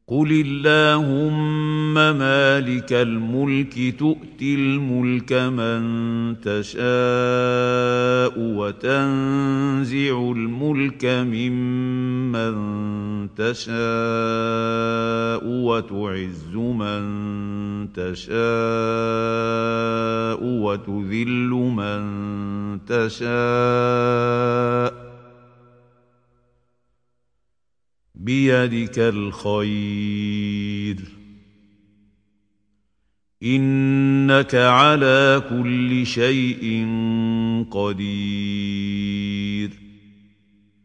قل اللهم مالك الملك تؤتي الملك من تشاء وتنزع الملك ممن تشاء وتعز من تشاء وتذل من تشاء بيدك الخير إنك على كل شيء قدير